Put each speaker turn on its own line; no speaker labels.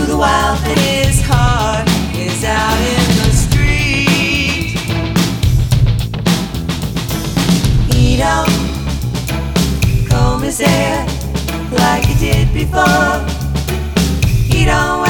the wild, and his heart is out in the street. He don't comb his hair like he did before. He don't